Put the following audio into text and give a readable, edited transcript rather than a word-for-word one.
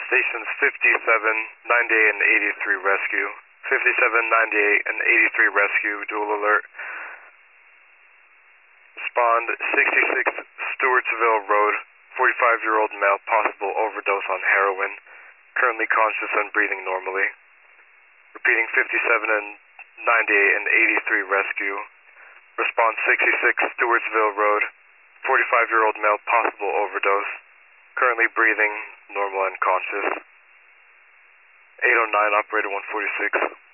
stations 57, 98, and 83 rescue. 57, 98, and 83 rescue, dual alert. Respond 66 Stewartsville Road, 45-year-old male, possible overdose on heroin, currently conscious and breathing normally. Repeating 57 and 98 and 83 rescue. Response 66 Stewartsville Road, 45-year-old male, possible overdose, currently breathing, normal and conscious. 809, operator 146.